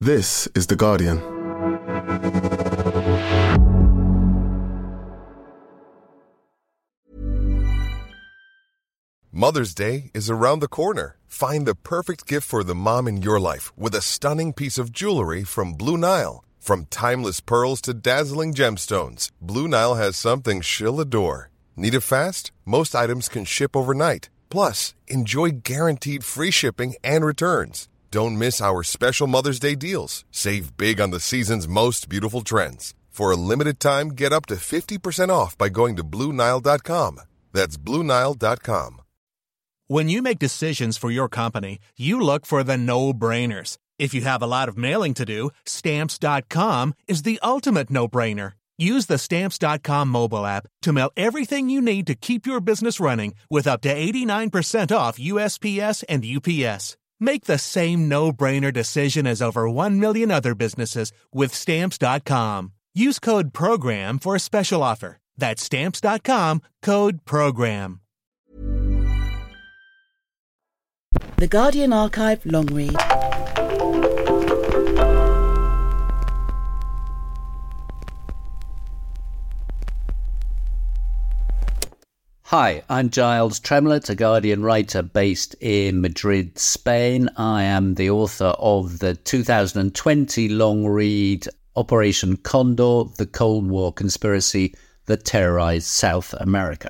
This is The Guardian. Mother's Day is around the corner. Find the perfect gift for the mom in your life with a stunning piece of jewelry from Blue Nile. From timeless pearls to dazzling gemstones, Blue Nile has something she'll adore. Need it fast? Most items can ship overnight. Plus, enjoy guaranteed free shipping and returns. Don't miss our special Mother's Day deals. Save big on the season's most beautiful trends. For a limited time, get up to 50% off by going to BlueNile.com. That's BlueNile.com. When you make decisions for your company, you look for the no-brainers. If you have a lot of mailing to do, Stamps.com is the ultimate no-brainer. Use the Stamps.com mobile app to mail everything you need to keep your business running with up to 89% off USPS and UPS. Make the same no-brainer decision as over 1 million other businesses with Stamps.com. Use code PROGRAM for a special offer. That's Stamps.com, code PROGRAM. The Guardian Archive long read. Hi, I'm Giles Tremlett, a Guardian writer based in Madrid, Spain. I am the author of the 2020 long read Operation Condor, the Cold War Conspiracy that Terrorized South America.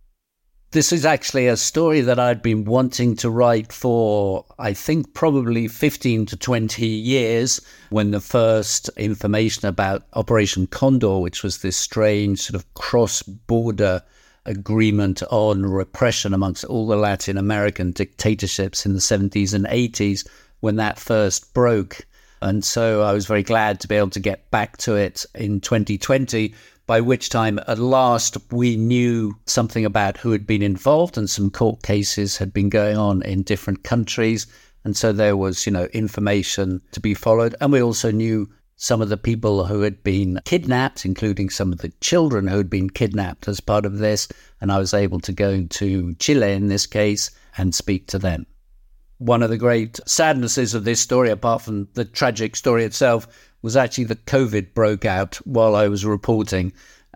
This is actually a story that I'd been wanting to write for, I think, probably 15 to 20 years, when the first information about Operation Condor, which was this strange sort of cross-border agreement on repression amongst all the Latin American dictatorships in the 70s and 80s, when that first broke. And so I was very glad to be able to get back to it in 2020, by which time at last we knew something about who had been involved, and some court cases had been going on in different countries. And so there was, information to be followed. And we also knew some of the people who had been kidnapped, including some of the children who had been kidnapped as part of this. And I was able to go to Chile in this case and speak to them. One of the great sadnesses of this story, apart from the tragic story itself, was actually that COVID broke out while I was reporting.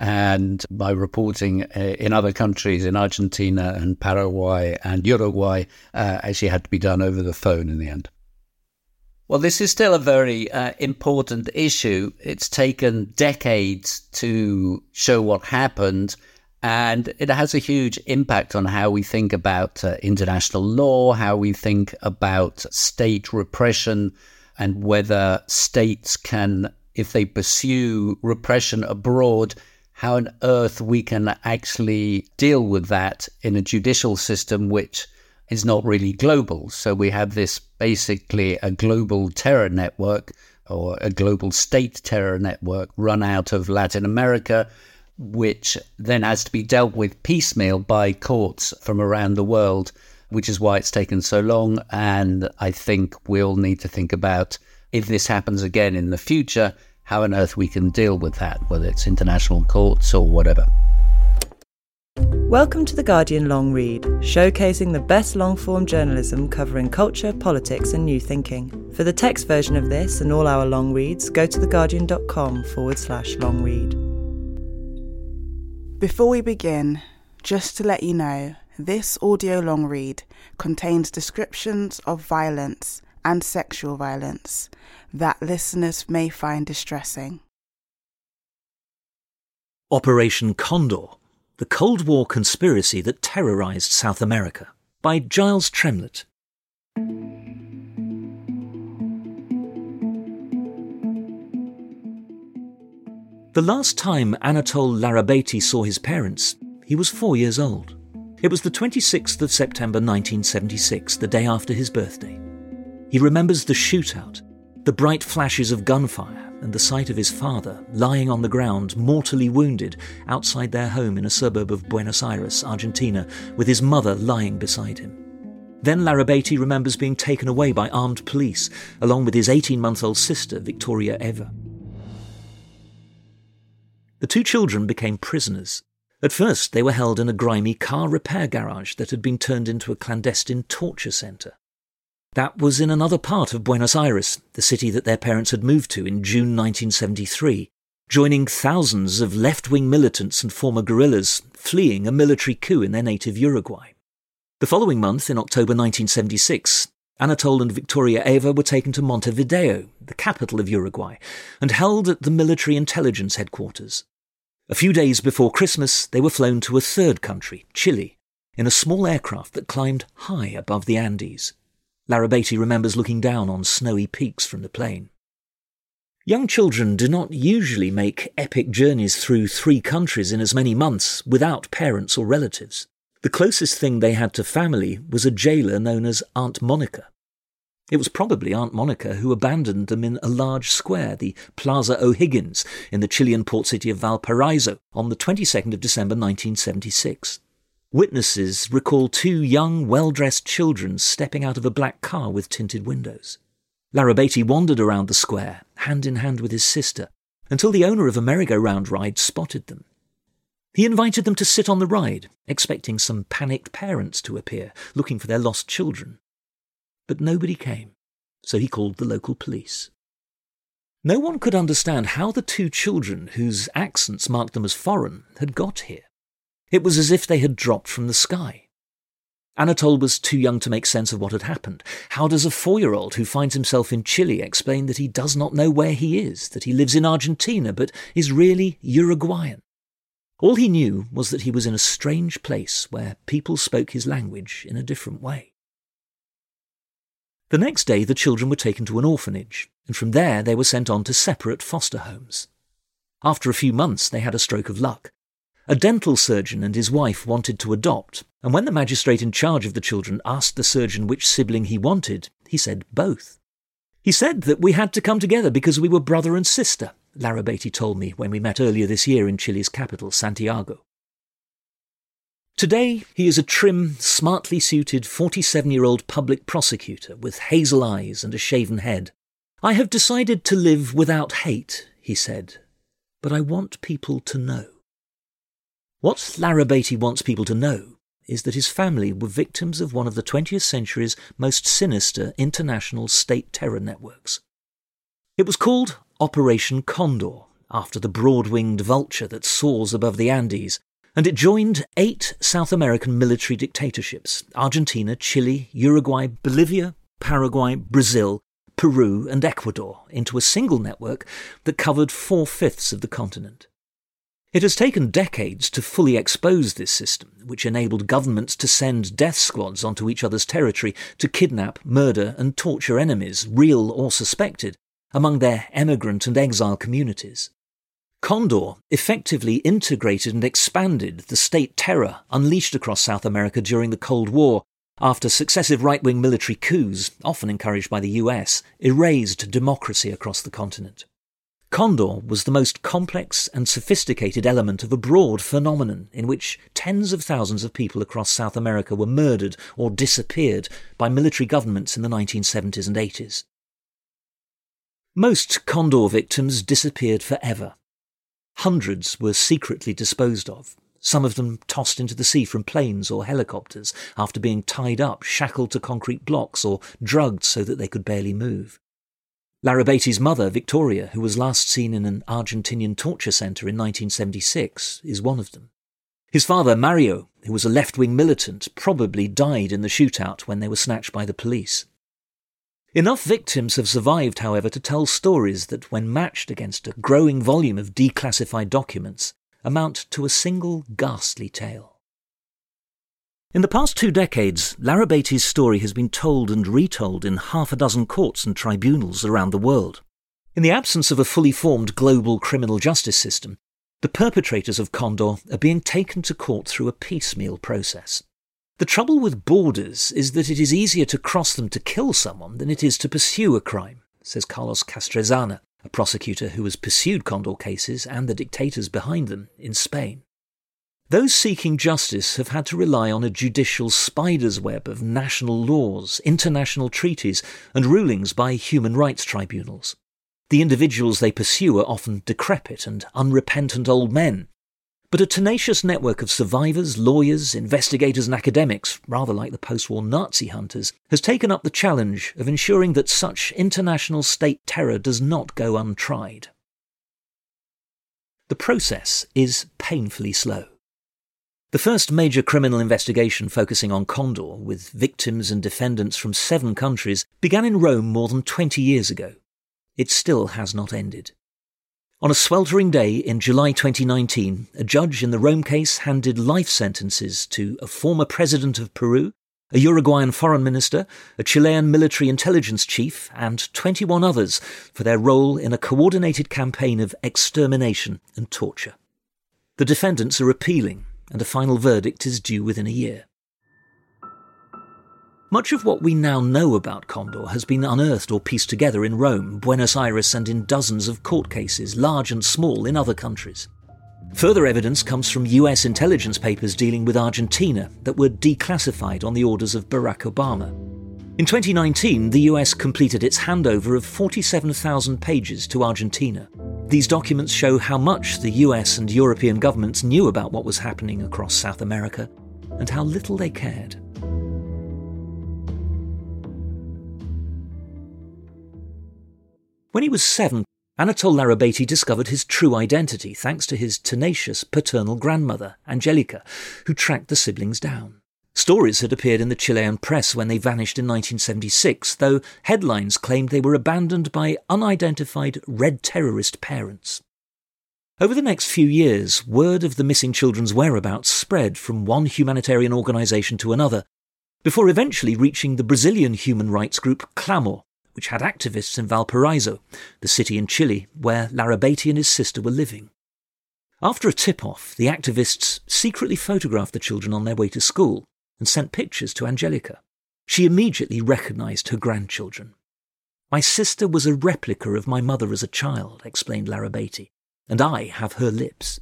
And my reporting in other countries, in Argentina and Paraguay and Uruguay, actually had to be done over the phone in the end. Well, this is still a very important issue. It's taken decades to show what happened, and it has a huge impact on how we think about international law, how we think about state repression, and whether states can, if they pursue repression abroad, how on earth we can actually deal with that in a judicial system which is not really global. So we have this basically a global terror network, or a global state terror network, run out of Latin America, which then has to be dealt with piecemeal by courts from around the world, which is why it's taken so long. And I think we'll need to think about, if this happens again in the future, how on earth we can deal with that, whether it's international courts or whatever. Welcome to The Guardian Long Read, showcasing the best long-form journalism covering culture, politics and new thinking. For the text version of this and all our long reads, go to theguardian.com/long read. Before we begin, just to let you know, this audio long read contains descriptions of violence and sexual violence that listeners may find distressing. Operation Condor, the Cold War Conspiracy that Terrorized South America, by Giles Tremlett. The last time Anatole Larrabeiti saw his parents, he was 4 years old. It was the 26th of September 1976, the day after his birthday. He remembers the shootout, the bright flashes of gunfire, and the sight of his father lying on the ground, mortally wounded, outside their home in a suburb of Buenos Aires, Argentina, with his mother lying beside him. Then Larrabeiti remembers being taken away by armed police, along with his 18-month-old sister, Victoria Eva. The two children became prisoners. At first, they were held in a grimy car repair garage that had been turned into a clandestine torture centre. That was in another part of Buenos Aires, the city that their parents had moved to in June 1973, joining thousands of left-wing militants and former guerrillas fleeing a military coup in their native Uruguay. The following month, in October 1976, Anatole and Victoria Eva were taken to Montevideo, the capital of Uruguay, and held at the military intelligence headquarters. A few days before Christmas, they were flown to a third country, Chile, in a small aircraft that climbed high above the Andes. Larrabetti remembers looking down on snowy peaks from the plane. Young children do not usually make epic journeys through 3 countries in as many months without parents or relatives. The closest thing they had to family was a jailer known as Aunt Monica. It was probably Aunt Monica who abandoned them in a large square, the Plaza O'Higgins, in the Chilean port city of Valparaiso, on the 22nd of December 1976. Witnesses recall 2 young, well-dressed children stepping out of a black car with tinted windows. Larrabetti wandered around the square, hand in hand with his sister, until the owner of a merry-go-round ride spotted them. He invited them to sit on the ride, expecting some panicked parents to appear, looking for their lost children. But nobody came, so he called the local police. No one could understand how the 2 children, whose accents marked them as foreign, had got here. It was as if they had dropped from the sky. Anatole was too young to make sense of what had happened. How does a 4-year-old who finds himself in Chile explain that he does not know where he is, that he lives in Argentina but is really Uruguayan? All he knew was that he was in a strange place where people spoke his language in a different way. The next day the children were taken to an orphanage, and from there they were sent on to separate foster homes. After a few months they had a stroke of luck. A dental surgeon and his wife wanted to adopt, and when the magistrate in charge of the children asked the surgeon which sibling he wanted, he said both. He said that we had to come together because we were brother and sister, Larrabetti told me when we met earlier this year in Chile's capital, Santiago. Today, he is a trim, smartly suited 47-year-old public prosecutor with hazel eyes and a shaven head. I have decided to live without hate, he said, but I want people to know. What Larrabetti wants people to know is that his family were victims of one of the 20th century's most sinister international state terror networks. It was called Operation Condor, after the broad-winged vulture that soars above the Andes, and it joined 8 South American military dictatorships, Argentina, Chile, Uruguay, Bolivia, Paraguay, Brazil, Peru and Ecuador, into a single network that covered 4/5 of the continent. It has taken decades to fully expose this system, which enabled governments to send death squads onto each other's territory to kidnap, murder and torture enemies, real or suspected, among their emigrant and exile communities. Condor effectively integrated and expanded the state terror unleashed across South America during the Cold War after successive right-wing military coups, often encouraged by the US, erased democracy across the continent. Condor was the most complex and sophisticated element of a broad phenomenon in which tens of thousands of people across South America were murdered or disappeared by military governments in the 1970s and 80s. Most Condor victims disappeared forever. Hundreds were secretly disposed of, some of them tossed into the sea from planes or helicopters after being tied up, shackled to concrete blocks or drugged so that they could barely move. Larrabetti's mother, Victoria, who was last seen in an Argentinian torture centre in 1976, is one of them. His father, Mario, who was a left-wing militant, probably died in the shootout when they were snatched by the police. Enough victims have survived, however, to tell stories that, when matched against a growing volume of declassified documents, amount to a single ghastly tale. In the past 2 decades, Larrabetti's story has been told and retold in 6 courts and tribunals around the world. In the absence of a fully formed global criminal justice system, the perpetrators of Condor are being taken to court through a piecemeal process. The trouble with borders is that it is easier to cross them to kill someone than it is to pursue a crime, says Carlos Castrezana, a prosecutor who has pursued Condor cases and the dictators behind them in Spain. Those seeking justice have had to rely on a judicial spider's web of national laws, international treaties, and rulings by human rights tribunals. The individuals they pursue are often decrepit and unrepentant old men, But a tenacious network of survivors, lawyers, investigators and academics, rather like the post-war Nazi hunters, has taken up the challenge of ensuring that such international state terror does not go untried. The process is painfully slow. The first major criminal investigation focusing on Condor, with victims and defendants from 7 countries, began in Rome more than 20 years ago. It still has not ended. On a sweltering day in July 2019, a judge in the Rome case handed life sentences to a former president of Peru, a Uruguayan foreign minister, a Chilean military intelligence chief, and 21 others for their role in a coordinated campaign of extermination and torture. The defendants are appealing, and a final verdict is due within a year. Much of what we now know about Condor has been unearthed or pieced together in Rome, Buenos Aires, and in dozens of court cases, large and small, in other countries. Further evidence comes from US intelligence papers dealing with Argentina that were declassified on the orders of Barack Obama. In 2019, the US completed its handover of 47,000 pages to Argentina. These documents show how much the US and European governments knew about what was happening across South America and how little they cared. When he was 7, Anatole Larrabeiti discovered his true identity thanks to his tenacious paternal grandmother, Angelica, who tracked the siblings down. Stories had appeared in the Chilean press when they vanished in 1976, though headlines claimed they were abandoned by unidentified red terrorist parents. Over the next few years, word of the missing children's whereabouts spread from one humanitarian organisation to another, before eventually reaching the Brazilian human rights group Clamor, which had activists in Valparaiso, the city in Chile where Larrabeiti and his sister were living. After a tip-off, the activists secretly photographed the children on their way to school and sent pictures to Angelica. She immediately recognised her grandchildren. "My sister was a replica of my mother as a child," explained Larrabeiti, "and I have her lips."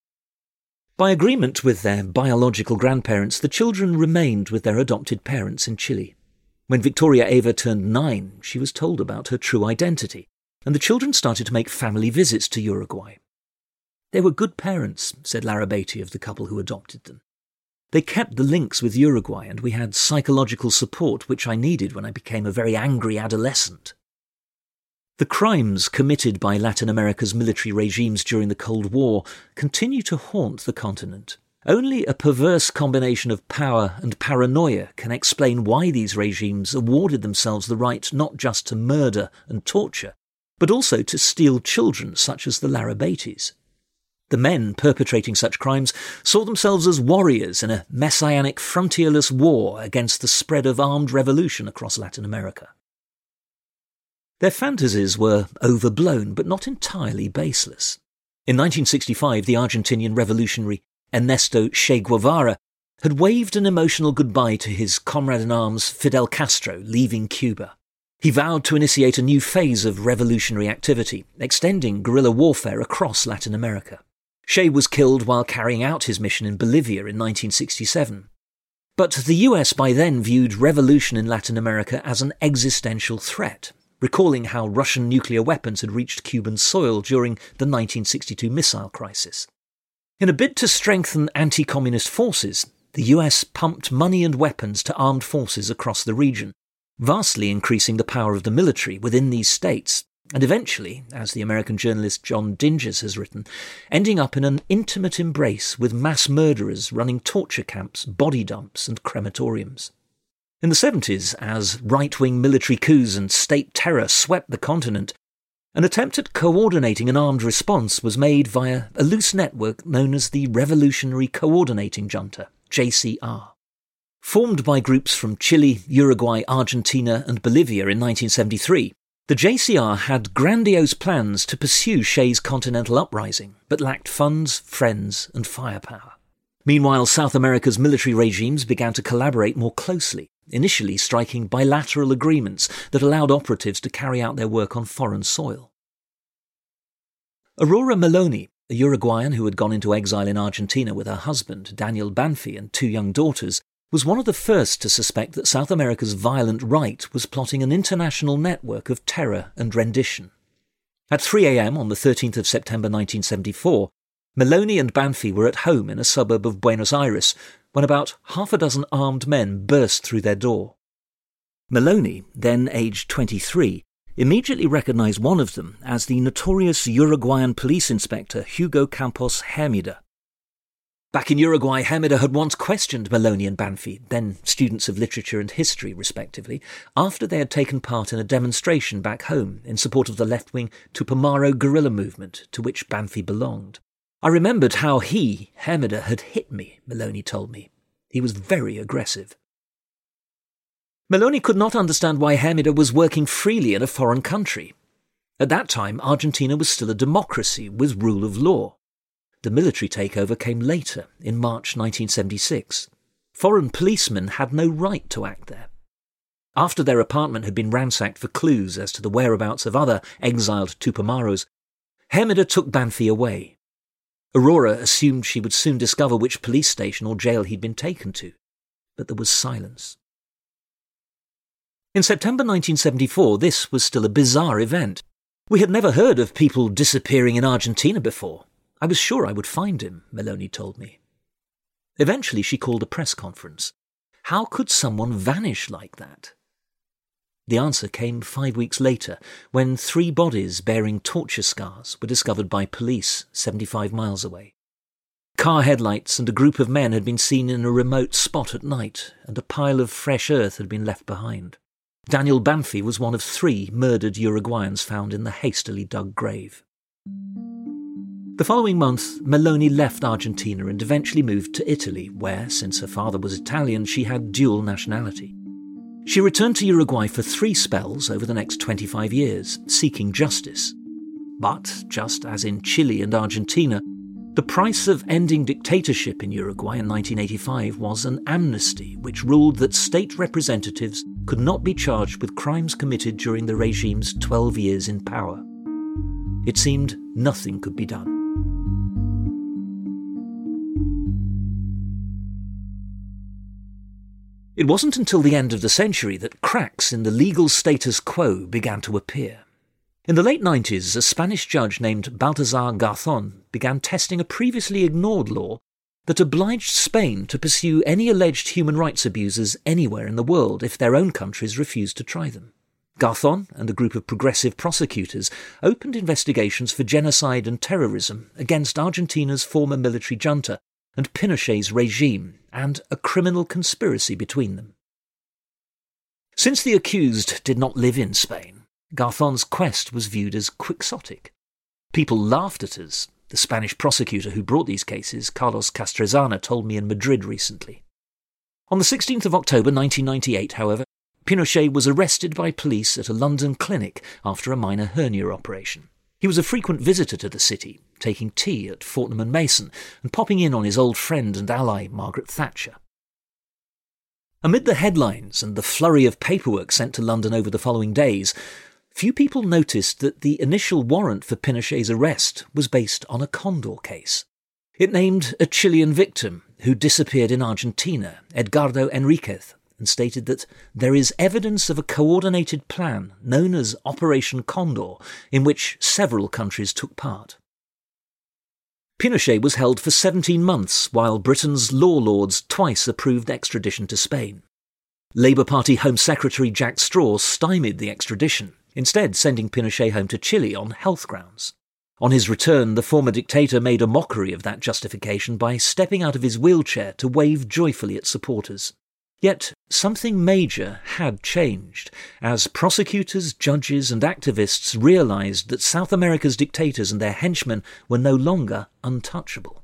By agreement with their biological grandparents, the children remained with their adopted parents in Chile. When Victoria Eva turned 9, she was told about her true identity, and the children started to make family visits to Uruguay. "They were good parents," said Larrabeiti of the couple who adopted them. "They kept the links with Uruguay, and we had psychological support which I needed when I became a very angry adolescent." The crimes committed by Latin America's military regimes during the Cold War continue to haunt the continent. Only a perverse combination of power and paranoia can explain why these regimes awarded themselves the right not just to murder and torture, but also to steal children such as the Larrabeitis. The men perpetrating such crimes saw themselves as warriors in a messianic frontierless war against the spread of armed revolution across Latin America. Their fantasies were overblown, but not entirely baseless. In 1965, the Argentinian revolutionary Ernesto Che Guevara had waved an emotional goodbye to his comrade-in-arms Fidel Castro leaving Cuba. He vowed to initiate a new phase of revolutionary activity, extending guerrilla warfare across Latin America. Che was killed while carrying out his mission in Bolivia in 1967. But the US by then viewed revolution in Latin America as an existential threat, recalling how Russian nuclear weapons had reached Cuban soil during the 1962 missile crisis. In a bid to strengthen anti-communist forces, the US pumped money and weapons to armed forces across the region, vastly increasing the power of the military within these states, and eventually, as the American journalist John Dinges has written, ending up in an intimate embrace with mass murderers running torture camps, body dumps and crematoriums. In the 70s, as right-wing military coups and state terror swept the continent, an attempt at coordinating an armed response was made via a loose network known as the Revolutionary Coordinating Junta, JCR. Formed by groups from Chile, Uruguay, Argentina and Bolivia in 1973, the JCR had grandiose plans to pursue Che's continental uprising, but lacked funds, friends and firepower. Meanwhile, South America's military regimes began to collaborate more closely, initially striking bilateral agreements that allowed operatives to carry out their work on foreign soil. Aurora Meloni, a Uruguayan who had gone into exile in Argentina with her husband, Daniel Banfi, and 2 young daughters, was one of the first to suspect that South America's violent right was plotting an international network of terror and rendition. At 3 a.m. on the 13th of September 1974, Maloney and Banfi were at home in a suburb of Buenos Aires when about half a dozen armed men burst through their door. Maloney, then aged 23, immediately recognised one of them as the notorious Uruguayan police inspector Hugo Campos Hermida. Back in Uruguay, Hermida had once questioned Maloney and Banfi, then students of literature and history respectively, after they had taken part in a demonstration back home in support of the left-wing Tupamaro guerrilla movement to which Banfi belonged. I remembered how Hermida, had hit me, Maloney told me. He was very aggressive. Maloney could not understand why Hermida was working freely in a foreign country. At that time, Argentina was still a democracy with rule of law. The military takeover came later, in March 1976. Foreign policemen had no right to act there. After their apartment had been ransacked for clues as to the whereabouts of other exiled Tupamaros, Hermida took Banfi away. Aurora assumed she would soon discover which police station or jail he'd been taken to, but there was silence. In September 1974, this was still a bizarre event. We had never heard of people disappearing in Argentina before. I was sure I would find him, Maloney told me. Eventually she called a press conference. How could someone vanish like that? The answer came 5 weeks later, when 3 bodies bearing torture scars were discovered by police 75 miles away. Car headlights and a group of men had been seen in a remote spot at night, and a pile of fresh earth had been left behind. Daniel Banfi was one of 3 murdered Uruguayans found in the hastily dug grave. The following month, Maloney left Argentina and eventually moved to Italy, where, since her father was Italian, she had dual nationality. She returned to Uruguay for 3 spells over the next 25 years, seeking justice. But, just as in Chile and Argentina, the price of ending dictatorship in Uruguay in 1985 was an amnesty which ruled that state representatives could not be charged with crimes committed during the regime's 12 years in power. It seemed nothing could be done. It wasn't until the end of the century that cracks in the legal status quo began to appear. In the late 90s, a Spanish judge named Baltasar Garzón began testing a previously ignored law that obliged Spain to pursue any alleged human rights abusers anywhere in the world if their own countries refused to try them. Garzón and a group of progressive prosecutors opened investigations for genocide and terrorism against Argentina's former military junta and Pinochet's regime, and a criminal conspiracy between them. Since the accused did not live in Spain, Garzón's quest was viewed as quixotic. People laughed at us, the Spanish prosecutor who brought these cases, Carlos Castrezana, told me in Madrid recently. On the 16th of October 1998, however, Pinochet was arrested by police at a London clinic after a minor hernia operation. He was a frequent visitor to the city, taking tea at Fortnum and Mason and popping in on his old friend and ally Margaret Thatcher. Amid the headlines and the flurry of paperwork sent to London over the following days, few people noticed that the initial warrant for Pinochet's arrest was based on a Condor case. It named a Chilean victim who disappeared in Argentina, Edgardo Enriquez, and stated that there is evidence of a coordinated plan known as Operation Condor, in which several countries took part. Pinochet was held for 17 months while Britain's law lords twice approved extradition to Spain. Labour Party Home Secretary Jack Straw stymied the extradition, instead sending Pinochet home to Chile on health grounds. On his return, the former dictator made a mockery of that justification by stepping out of his wheelchair to wave joyfully at supporters. Yet something major had changed, as prosecutors, judges and activists realised that South America's dictators and their henchmen were no longer untouchable.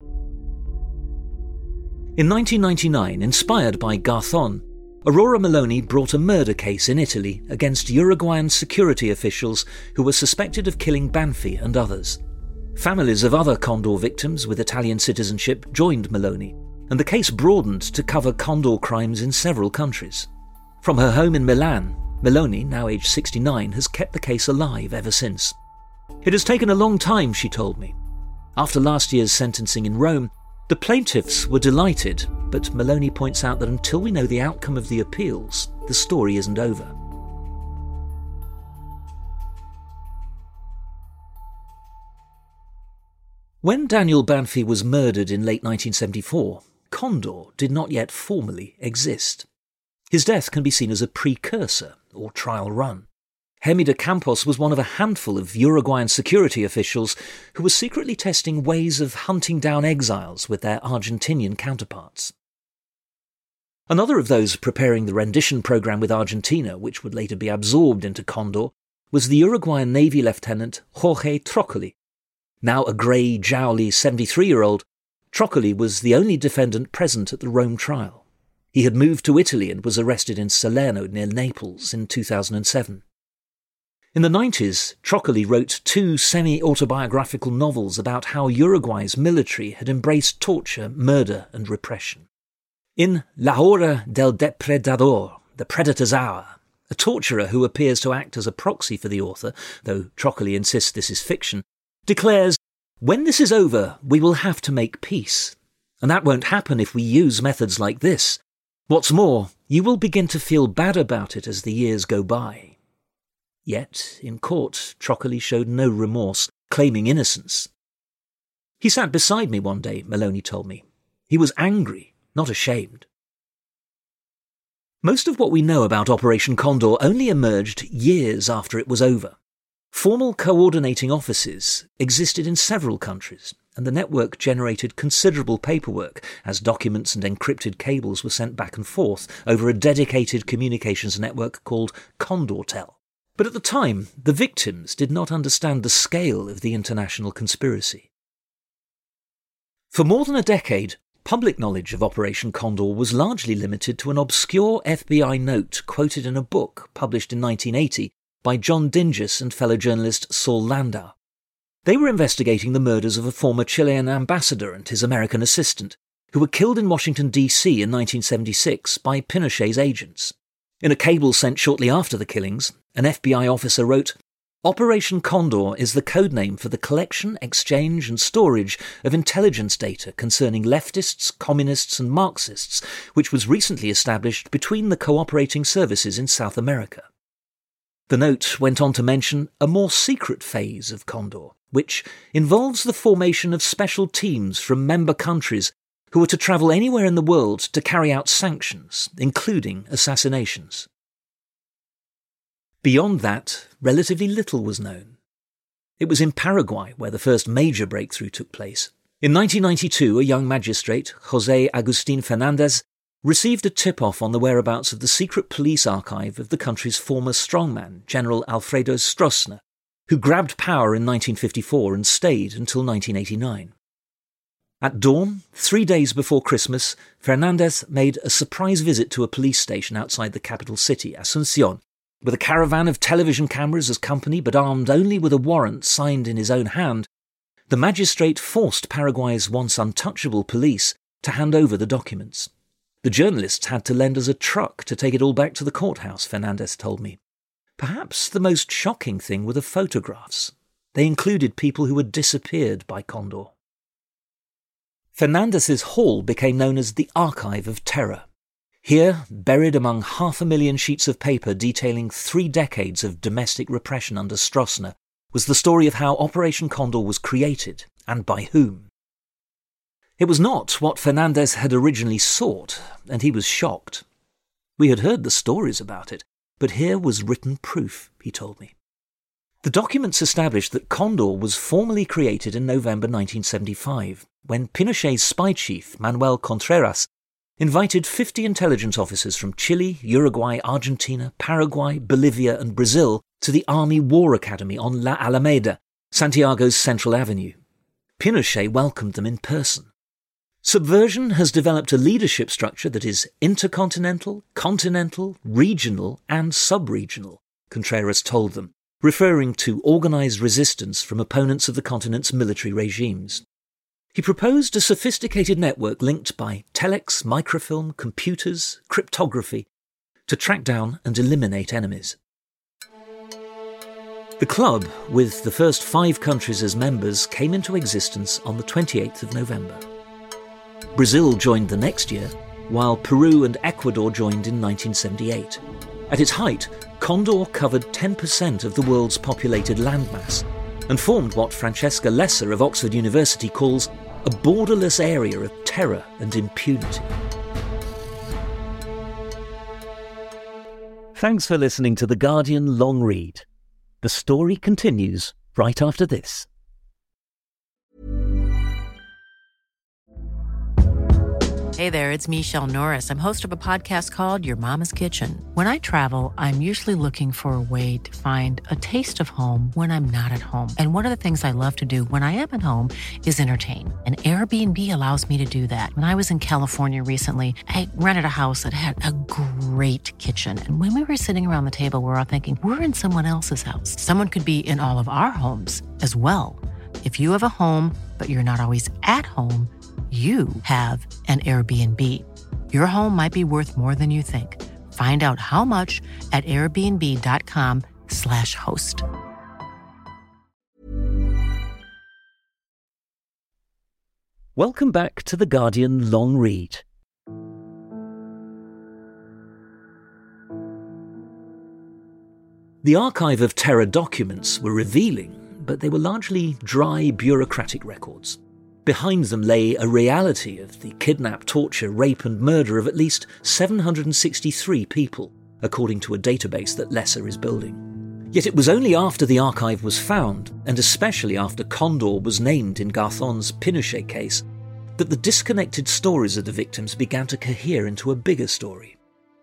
In 1999, inspired by Garzón, Aurora Maloney brought a murder case in Italy against Uruguayan security officials who were suspected of killing Banfi and others. Families of other Condor victims with Italian citizenship joined Maloney, and the case broadened to cover Condor crimes in several countries. From her home in Milan, Maloney, now aged 69, has kept the case alive ever since. It has taken a long time, she told me. After last year's sentencing in Rome, the plaintiffs were delighted, but Maloney points out that until we know the outcome of the appeals, the story isn't over. When Daniel Banfi was murdered in late 1974, Condor did not yet formally exist. His death can be seen as a precursor, or trial run. Jaime de Campos was one of a handful of Uruguayan security officials who were secretly testing ways of hunting down exiles with their Argentinian counterparts. Another of those preparing the rendition program with Argentina, which would later be absorbed into Condor, was the Uruguayan Navy Lieutenant Jorge Troccoli. Now a grey, jowly 73-year-old, Troccoli was the only defendant present at the Rome trial. He had moved to Italy and was arrested in Salerno near Naples in 2007. In the 90s, Troccoli wrote 2 semi-autobiographical novels about how Uruguay's military had embraced torture, murder and repression. In La Hora del Depredador, The Predator's Hour, a torturer who appears to act as a proxy for the author, though Troccoli insists this is fiction, declares, "When this is over, we will have to make peace. And that won't happen if we use methods like this. What's more, you will begin to feel bad about it as the years go by." Yet, in court, Troccoli showed no remorse, claiming innocence. He sat beside me one day, Maloney told me. He was angry, not ashamed. Most of what we know about Operation Condor only emerged years after it was over. Formal coordinating offices existed in several countries, and the network generated considerable paperwork as documents and encrypted cables were sent back and forth over a dedicated communications network called Condortel. But at the time, the victims did not understand the scale of the international conspiracy. For more than a decade, public knowledge of Operation Condor was largely limited to an obscure FBI note quoted in a book published in 1980 by John Dinges and fellow journalist Saul Landau. They were investigating the murders of a former Chilean ambassador and his American assistant, who were killed in Washington, D.C. in 1976 by Pinochet's agents. In a cable sent shortly after the killings, an FBI officer wrote, "Operation Condor is the codename for the collection, exchange and storage of intelligence data concerning leftists, communists and Marxists, which was recently established between the cooperating services in South America." The note went on to mention a more secret phase of Condor, which involves the formation of special teams from member countries who were to travel anywhere in the world to carry out sanctions, including assassinations. Beyond that, relatively little was known. It was in Paraguay where the first major breakthrough took place. In 1992, a young magistrate, José Agustín Fernández, received a tip-off on the whereabouts of the secret police archive of the country's former strongman, General Alfredo Stroessner, who grabbed power in 1954 and stayed until 1989. At dawn, 3 days before Christmas, Fernández made a surprise visit to a police station outside the capital city, Asunción, with a caravan of television cameras as company, but armed only with a warrant signed in his own hand. The magistrate forced Paraguay's once untouchable police to hand over the documents. The journalists had to lend us a truck to take it all back to the courthouse, Fernández told me. Perhaps the most shocking thing were the photographs. They included people who had disappeared by Condor. Fernández's hall became known as the Archive of Terror. Here, buried among 500,000 sheets of paper detailing 3 decades of domestic repression under Stroessner, was the story of how Operation Condor was created, and by whom. It was not what Fernández had originally sought, and he was shocked. We had heard the stories about it, but here was written proof, he told me. The documents established that Condor was formally created in November 1975, when Pinochet's spy chief, Manuel Contreras, invited 50 intelligence officers from Chile, Uruguay, Argentina, Paraguay, Bolivia and Brazil to the Army War Academy on La Alameda, Santiago's Central Avenue. Pinochet welcomed them in person. Subversion has developed a leadership structure that is intercontinental, continental, regional and sub-regional, Contreras told them, referring to organised resistance from opponents of the continent's military regimes. He proposed a sophisticated network linked by telex, microfilm, computers, cryptography, to track down and eliminate enemies. The club, with the first 5 countries as members, came into existence on the 28th of November. Brazil joined the next year, while Peru and Ecuador joined in 1978. At its height, Condor covered 10% of the world's populated landmass, and formed what Francesca Lesser of Oxford University calls a borderless area of terror and impunity. Thanks for listening to The Guardian Long Read. The story continues right after this. Hey there, it's Michelle Norris. I'm host of a podcast called Your Mama's Kitchen. When I travel, I'm usually looking for a way to find a taste of home when I'm not at home. And one of the things I love to do when I am at home is entertain. And Airbnb allows me to do that. When I was in California recently, I rented a house that had a great kitchen. And when we were sitting around the table, we're all thinking, we're in someone else's house. Someone could be in all of our homes as well. If you have a home, but you're not always at home, you have an Airbnb. Your home might be worth more than you think. Find out how much at airbnb.com/host. Welcome back to The Guardian Long Read. The archive of terror documents were revealing, but they were largely dry bureaucratic records. Behind them lay a reality of the kidnap, torture, rape and murder of at least 763 people, according to a database that Lesser is building. Yet it was only after the archive was found, and especially after Condor was named in Garzón's Pinochet case, that the disconnected stories of the victims began to cohere into a bigger story.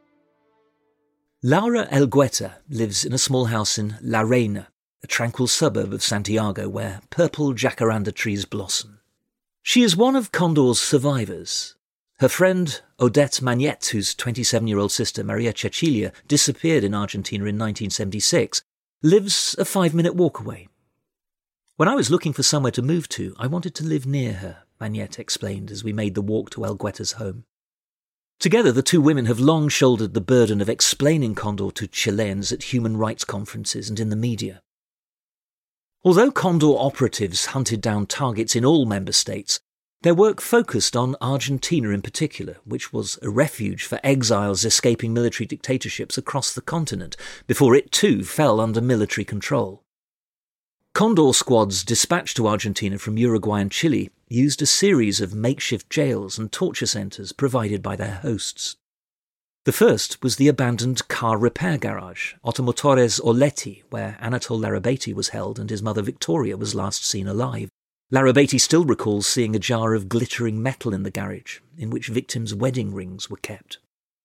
Laura Elgueta lives in a small house in La Reina, a tranquil suburb of Santiago where purple jacaranda trees blossom. She is one of Condor's survivors. Her friend Odette Magnette, whose 27-year-old sister Maria Cecilia disappeared in Argentina in 1976, lives a 5-minute walk away. When I was looking for somewhere to move to, I wanted to live near her, Magnette explained as we made the walk to Elgueta's home. Together, the two women have long shouldered the burden of explaining Condor to Chileans at human rights conferences and in the media. Although Condor operatives hunted down targets in all member states, their work focused on Argentina in particular, which was a refuge for exiles escaping military dictatorships across the continent, before it too fell under military control. Condor squads dispatched to Argentina from Uruguay and Chile used a series of makeshift jails and torture centres provided by their hosts. The first was the abandoned car repair garage, Automotores Orletti, where Anatole Larrabeiti was held and his mother Victoria was last seen alive. Larrabeiti still recalls seeing a jar of glittering metal in the garage, in which victims' wedding rings were kept.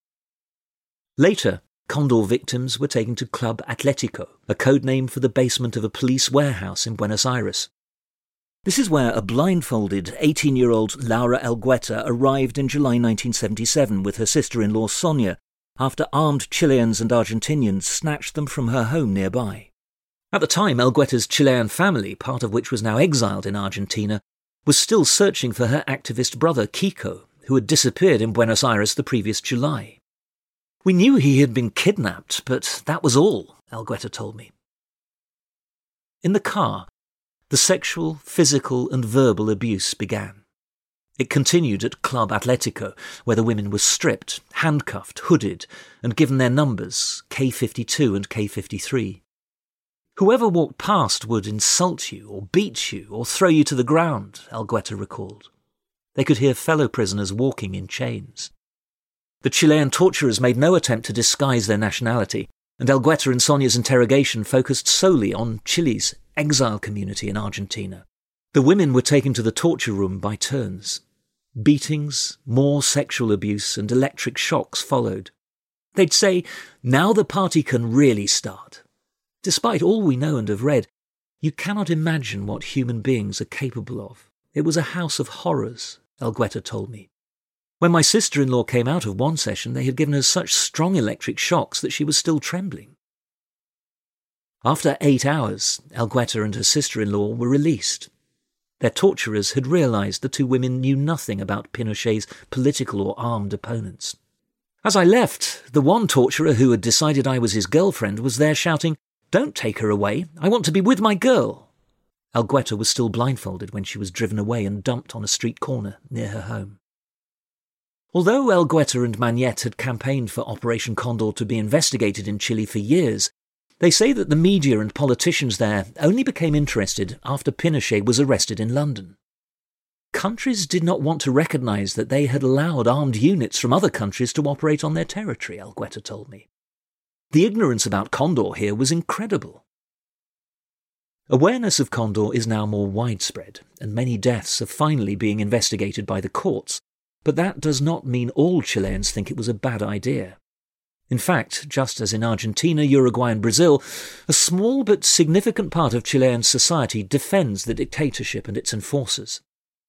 Later, Condor victims were taken to Club Atlético, a code name for the basement of a police warehouse in Buenos Aires. This is where a blindfolded 18-year-old Laura Elgueta arrived in July 1977 with her sister-in-law Sonia, after armed Chileans and Argentinians snatched them from her home nearby. At the time, Elgueta's Chilean family, part of which was now exiled in Argentina, was still searching for her activist brother Kiko, who had disappeared in Buenos Aires the previous July. "We knew he had been kidnapped, but that was all," Elgueta told me. In the car, the sexual, physical and verbal abuse began. It continued at Club Atlético, where the women were stripped, handcuffed, hooded, and given their numbers, K52 and K53. "Whoever walked past would insult you, or beat you, or throw you to the ground," Elgueta recalled. They could hear fellow prisoners walking in chains. The Chilean torturers made no attempt to disguise their nationality, and Elgueta and Sonia's interrogation focused solely on Chile's exile community in Argentina. The women were taken to the torture room by turns. Beatings, more sexual abuse, and electric shocks followed. They'd say, "Now the party can really start." Despite all we know and have read, you cannot imagine what human beings are capable of. It was a house of horrors, Elgueta told me. When my sister-in-law came out of one session, they had given her such strong electric shocks that she was still trembling. After 8 hours, Elgueta and her sister-in-law were released. Their torturers had realised the two women knew nothing about Pinochet's political or armed opponents. As I left, the one torturer who had decided I was his girlfriend was there shouting, "Don't take her away, I want to be with my girl." Elgueta was still blindfolded when she was driven away and dumped on a street corner near her home. Although Elgueta and Magnette had campaigned for Operation Condor to be investigated in Chile for years, They say that the media and politicians there only became interested after Pinochet was arrested in London. Countries did not want to recognise that they had allowed armed units from other countries to operate on their territory, Algueta told me. The ignorance about Condor here was incredible. Awareness of Condor is now more widespread, and many deaths are finally being investigated by the courts, but that does not mean all Chileans think it was a bad idea. In fact, just as in Argentina, Uruguay and Brazil, a small but significant part of Chilean society defends the dictatorship and its enforcers.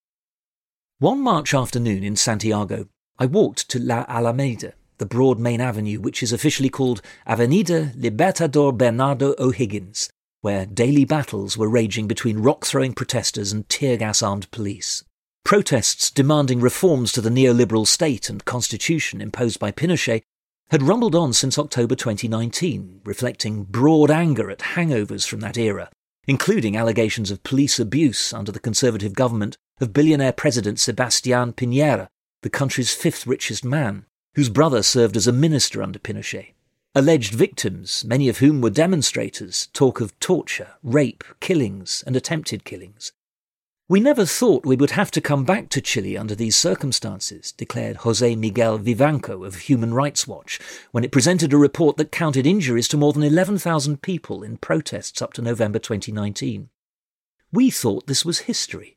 One March afternoon in Santiago, I walked to La Alameda, the broad main avenue which is officially called Avenida Libertador Bernardo O'Higgins, where daily battles were raging between rock-throwing protesters and tear-gas-armed police. Protests demanding reforms to the neoliberal state and constitution imposed by Pinochet had rumbled on since October 2019, reflecting broad anger at hangovers from that era, including allegations of police abuse under the conservative government of billionaire President Sebastián Piñera, the country's fifth richest man, whose brother served as a minister under Pinochet. Alleged victims, many of whom were demonstrators, talk of torture, rape, killings, and attempted killings. We never thought we would have to come back to Chile under these circumstances, declared José Miguel Vivanco of Human Rights Watch, when it presented a report that counted injuries to more than 11,000 people in protests up to November 2019. We thought this was history.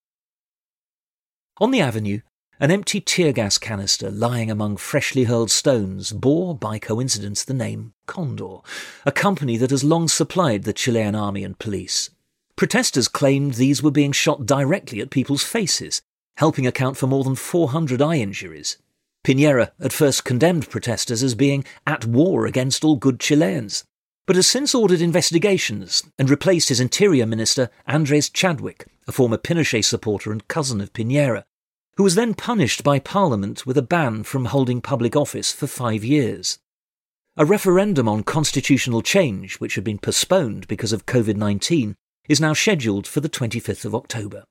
On the avenue, an empty tear-gas canister lying among freshly hurled stones bore, by coincidence, the name Condor, a company that has long supplied the Chilean army and police. Protesters claimed these were being shot directly at people's faces, helping account for more than 400 eye injuries. Piñera at first condemned protesters as being at war against all good Chileans, but has since ordered investigations and replaced his interior minister Andrés Chadwick, a former Pinochet supporter and cousin of Piñera, who was then punished by Parliament with a ban from holding public office for 5 years. A referendum on constitutional change, which had been postponed because of COVID-19, is now scheduled for the 25th of October.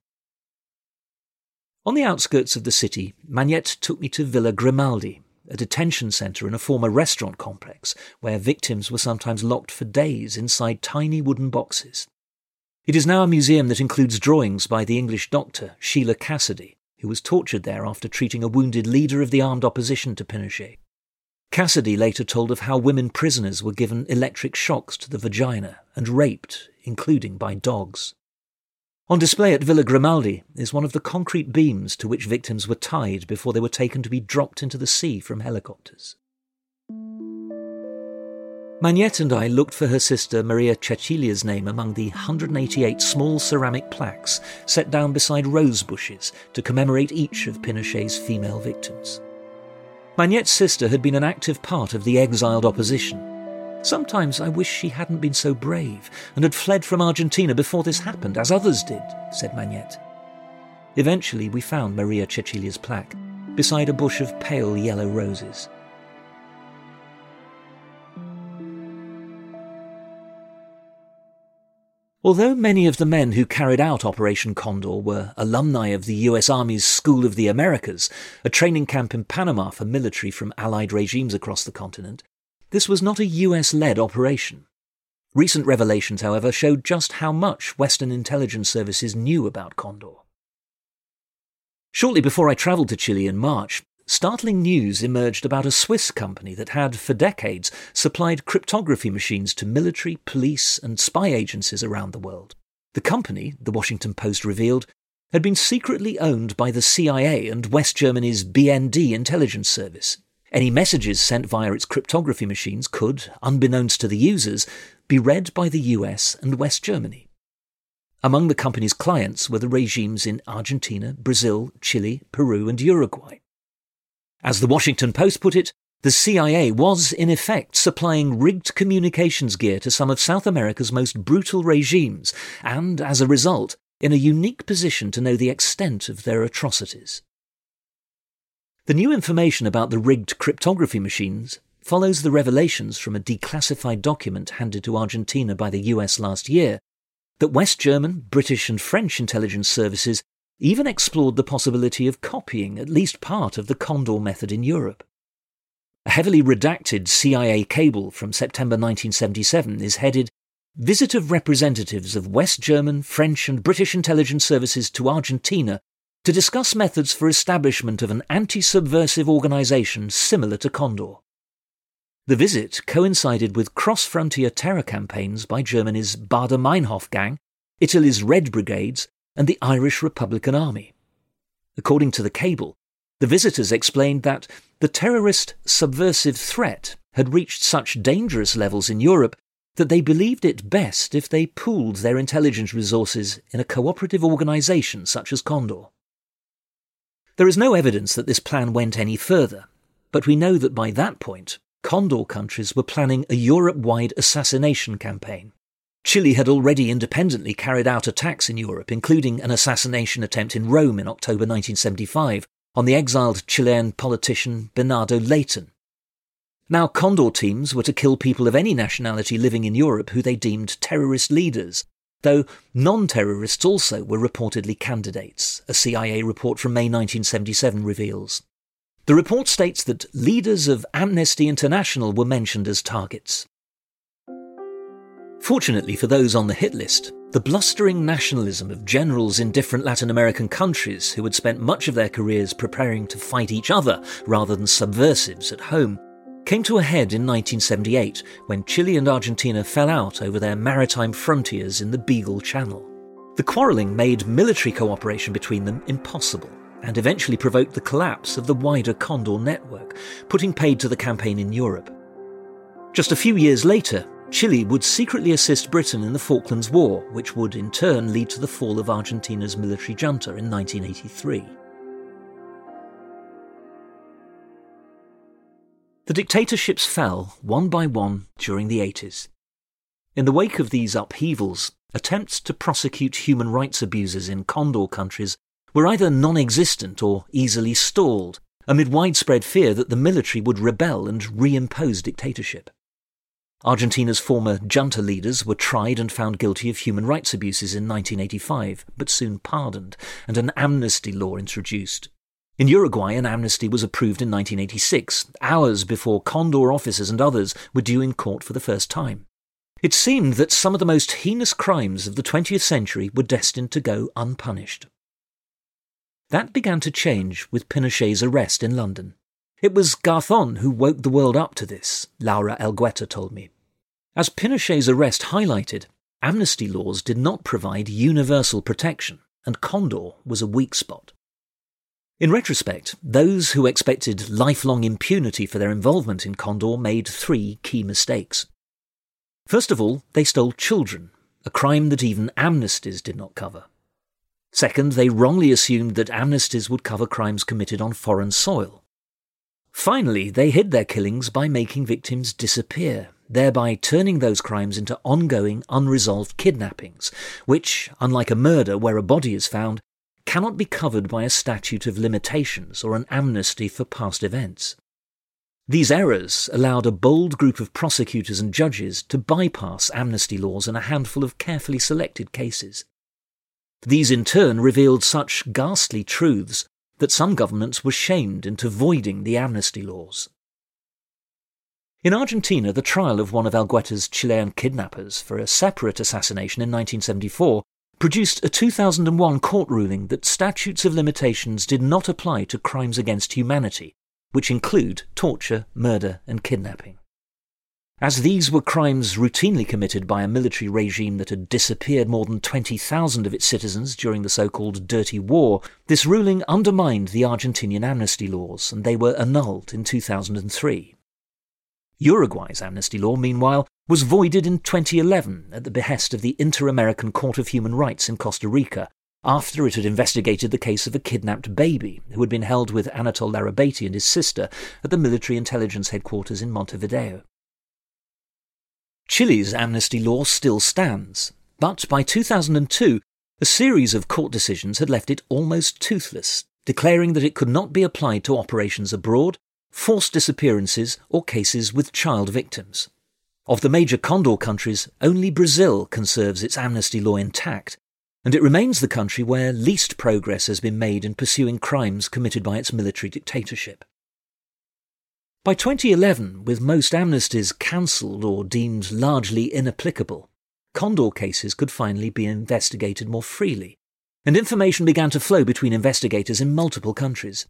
On the outskirts of the city, Magnette took me to Villa Grimaldi, a detention centre and a former restaurant complex where victims were sometimes locked for days inside tiny wooden boxes. It is now a museum that includes drawings by the English doctor Sheila Cassidy, who was tortured there after treating a wounded leader of the armed opposition to Pinochet. Cassidy later told of how women prisoners were given electric shocks to the vagina and raped, including by dogs. On display at Villa Grimaldi is one of the concrete beams to which victims were tied before they were taken to be dropped into the sea from helicopters. Magnette and I looked for her sister Maria Cecilia's name among the 188 small ceramic plaques set down beside rose bushes to commemorate each of Pinochet's female victims. Magnette's sister had been an active part of the exiled opposition. Sometimes I wish she hadn't been so brave and had fled from Argentina before this happened, as others did, said Magnette. Eventually we found Maria Cecilia's plaque beside a bush of pale yellow roses. Although many of the men who carried out Operation Condor were alumni of the US Army's School of the Americas, a training camp in Panama for military from Allied regimes across the continent, this was not a US-led operation. Recent revelations, however, showed just how much Western intelligence services knew about Condor. Shortly before I travelled to Chile in March, startling news emerged about a Swiss company that had, for decades, supplied cryptography machines to military, police and spy agencies around the world. The company, the Washington Post revealed, had been secretly owned by the CIA and West Germany's BND intelligence service. Any messages sent via its cryptography machines could, unbeknownst to the users, be read by the US and West Germany. Among the company's clients were the regimes in Argentina, Brazil, Chile, Peru and Uruguay. As the Washington Post put it, the CIA was, in effect, supplying rigged communications gear to some of South America's most brutal regimes and, as a result, in a unique position to know the extent of their atrocities. The new information about the rigged cryptography machines follows the revelations from a declassified document handed to Argentina by the US last year that West German, British and French intelligence services even explored the possibility of copying at least part of the Condor method in Europe. A heavily redacted CIA cable from September 1977 is headed "Visit of Representatives of West German, French and British intelligence services to Argentina to discuss methods for establishment of an anti-subversive organisation similar to Condor." The visit coincided with cross-frontier terror campaigns by Germany's Baader-Meinhof Gang, Italy's Red Brigades and the Irish Republican Army. According to the cable, the visitors explained that the terrorist subversive threat had reached such dangerous levels in Europe that they believed it best if they pooled their intelligence resources in a cooperative organisation such as Condor. There is no evidence that this plan went any further, but we know that by that point, Condor countries were planning a Europe-wide assassination campaign. Chile had already independently carried out attacks in Europe, including an assassination attempt in Rome in October 1975 on the exiled Chilean politician Bernardo Leighton. Now Condor teams were to kill people of any nationality living in Europe who they deemed terrorist leaders, though non-terrorists also were reportedly candidates, a CIA report from May 1977 reveals. The report states that leaders of Amnesty International were mentioned as targets. Fortunately for those on the hit list, the blustering nationalism of generals in different Latin American countries who had spent much of their careers preparing to fight each other rather than subversives at home came to a head in 1978 when Chile and Argentina fell out over their maritime frontiers in the Beagle Channel. The quarrelling made military cooperation between them impossible and eventually provoked the collapse of the wider Condor network, putting paid to the campaign in Europe. Just a few years later, Chile would secretly assist Britain in the Falklands War, which would in turn lead to the fall of Argentina's military junta in 1983. The dictatorships fell one by one during the 80s. In the wake of these upheavals, attempts to prosecute human rights abusers in Condor countries were either non-existent or easily stalled, amid widespread fear that the military would rebel and reimpose dictatorship. Argentina's former junta leaders were tried and found guilty of human rights abuses in 1985, but soon pardoned, and an amnesty law introduced. In Uruguay, an amnesty was approved in 1986, hours before Condor officers and others were due in court for the first time. It seemed that some of the most heinous crimes of the 20th century were destined to go unpunished. That began to change with Pinochet's arrest in London. It was Garzón who woke the world up to this, Laura Elgueta told me. As Pinochet's arrest highlighted, amnesty laws did not provide universal protection, and Condor was a weak spot. In retrospect, those who expected lifelong impunity for their involvement in Condor made three key mistakes. First of all, they stole children, a crime that even amnesties did not cover. Second, they wrongly assumed that amnesties would cover crimes committed on foreign soil. Finally, they hid their killings by making victims disappear, thereby turning those crimes into ongoing, unresolved kidnappings, which, unlike a murder where a body is found, cannot be covered by a statute of limitations or an amnesty for past events. These errors allowed a bold group of prosecutors and judges to bypass amnesty laws in a handful of carefully selected cases. These in turn revealed such ghastly truths that some governments were shamed into voiding the amnesty laws. In Argentina, the trial of one of Elgueta's Chilean kidnappers for a separate assassination in 1974 produced a 2001 court ruling that statutes of limitations did not apply to crimes against humanity, which include torture, murder and kidnapping. As these were crimes routinely committed by a military regime that had disappeared more than 20,000 of its citizens during the so-called Dirty War, this ruling undermined the Argentinian amnesty laws, and they were annulled in 2003. Uruguay's amnesty law, meanwhile, was voided in 2011 at the behest of the Inter-American Court of Human Rights in Costa Rica, after it had investigated the case of a kidnapped baby who had been held with Anatol Larrabeiti and his sister at the military intelligence headquarters in Montevideo. Chile's amnesty law still stands, but by 2002, a series of court decisions had left it almost toothless, declaring that it could not be applied to operations abroad, forced disappearances, or cases with child victims. Of the major Condor countries, only Brazil conserves its amnesty law intact, and it remains the country where least progress has been made in pursuing crimes committed by its military dictatorship. By 2011, with most amnesties cancelled or deemed largely inapplicable, Condor cases could finally be investigated more freely, and information began to flow between investigators in multiple countries.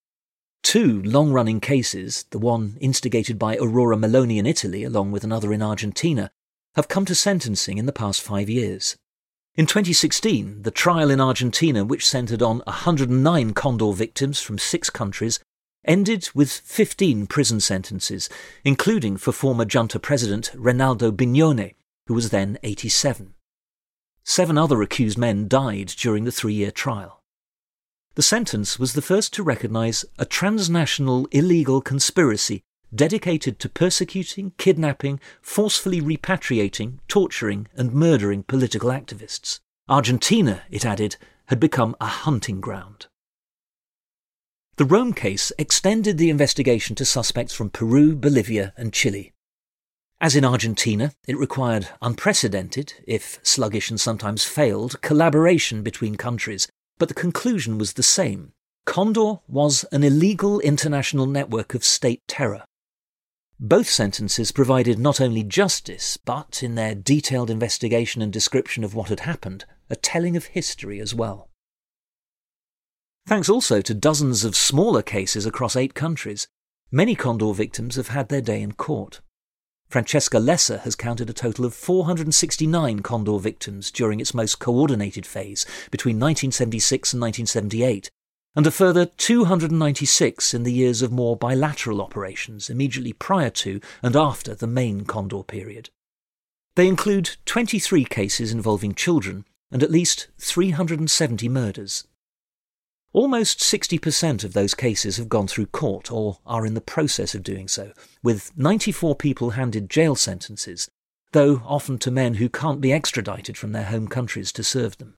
2 long-running cases, the one instigated by Aurora Meloni in Italy along with another in Argentina, have come to sentencing in the past 5 years. In 2016, the trial in Argentina, which centred on 109 Condor victims from 6 countries, ended with 15 prison sentences, including for former junta president Reinaldo Bignone, who was then 87. 7 other accused men died during the 3-year trial. The sentence was the first to recognise a transnational illegal conspiracy dedicated to persecuting, kidnapping, forcefully repatriating, torturing and murdering political activists. Argentina, it added, had become a hunting ground. The Rome case extended the investigation to suspects from Peru, Bolivia and Chile. As in Argentina, it required unprecedented, if sluggish and sometimes failed, collaboration between countries, but the conclusion was the same. Condor was an illegal international network of state terror. Both sentences provided not only justice, but, in their detailed investigation and description of what had happened, a telling of history as well. Thanks also to dozens of smaller cases across 8 countries, many Condor victims have had their day in court. Francesca Lessa has counted a total of 469 Condor victims during its most coordinated phase between 1976 and 1978, and a further 296 in the years of more bilateral operations immediately prior to and after the main Condor period. They include 23 cases involving children and at least 370 murders. Almost 60% of those cases have gone through court or are in the process of doing so, with 94 people handed jail sentences, though often to men who can't be extradited from their home countries to serve them.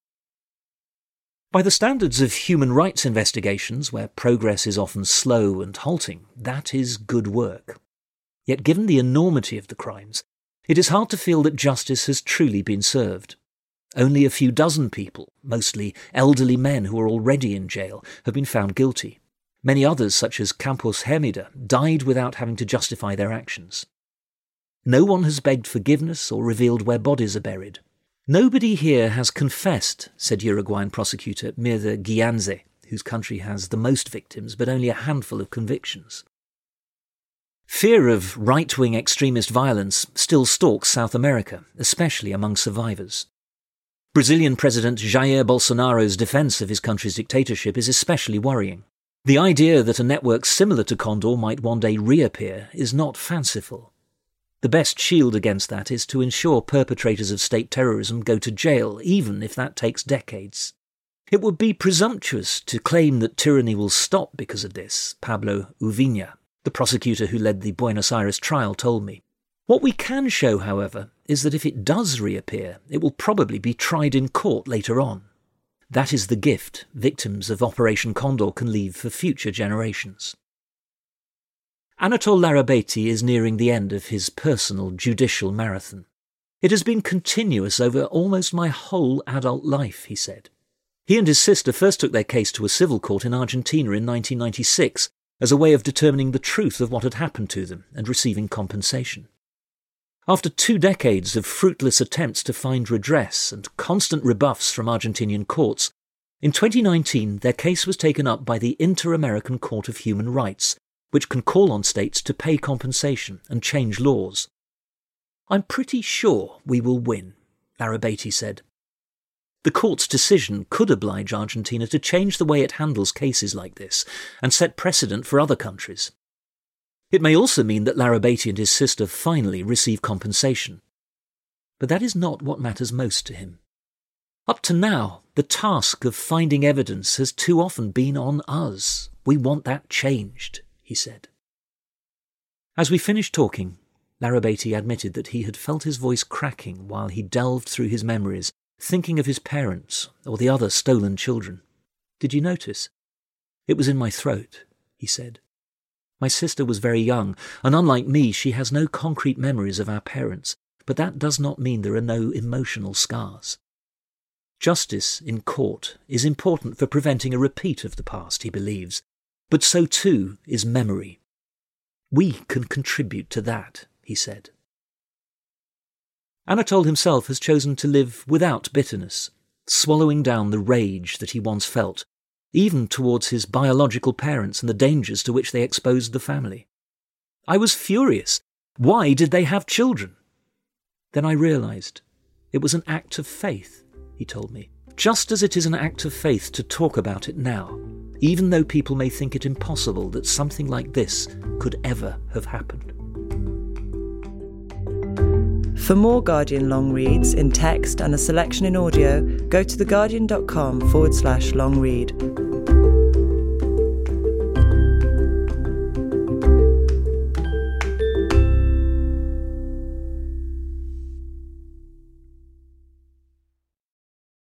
By the standards of human rights investigations, where progress is often slow and halting, that is good work. Yet given the enormity of the crimes, it is hard to feel that justice has truly been served. Only a few dozen people, mostly elderly men who are already in jail, have been found guilty. Many others, such as Campos Hermida, died without having to justify their actions. No one has begged forgiveness or revealed where bodies are buried. Nobody here has confessed, said Uruguayan prosecutor Mirta Guianze, whose country has the most victims but only a handful of convictions. Fear of right-wing extremist violence still stalks South America, especially among survivors. Brazilian President Jair Bolsonaro's defence of his country's dictatorship is especially worrying. The idea that a network similar to Condor might one day reappear is not fanciful. The best shield against that is to ensure perpetrators of state terrorism go to jail, even if that takes decades. It would be presumptuous to claim that tyranny will stop because of this, Pablo Uviña, the prosecutor who led the Buenos Aires trial, told me. What we can show, however, is that if it does reappear, it will probably be tried in court later on. That is the gift victims of Operation Condor can leave for future generations. Anatol Larabeti is nearing the end of his personal judicial marathon. It has been continuous over almost my whole adult life, he said. He and his sister first took their case to a civil court in Argentina in 1996 as a way of determining the truth of what had happened to them and receiving compensation. After 2 decades of fruitless attempts to find redress and constant rebuffs from Argentinian courts, in 2019 their case was taken up by the Inter-American Court of Human Rights, which can call on states to pay compensation and change laws. I'm pretty sure we will win, Larabeti said. The court's decision could oblige Argentina to change the way it handles cases like this and set precedent for other countries. It may also mean that Larabeti and his sister finally receive compensation. But that is not what matters most to him. Up to now, the task of finding evidence has too often been on us. We want that changed, he said. As we finished talking, Larabeti admitted that he had felt his voice cracking while he delved through his memories, thinking of his parents or the other stolen children. Did you notice? It was in my throat, he said. My sister was very young, and unlike me, she has no concrete memories of our parents, but that does not mean there are no emotional scars. Justice in court is important for preventing a repeat of the past, he believes, but so too is memory. We can contribute to that, he said. Anatole himself has chosen to live without bitterness, swallowing down the rage that he once felt, even towards his biological parents and the dangers to which they exposed the family. I was furious. Why did they have children? Then I realised it was an act of faith, he told me, just as it is an act of faith to talk about it now, even though people may think it impossible that something like this could ever have happened. For more Guardian long reads in text and a selection in audio, go to theguardian.com/long read.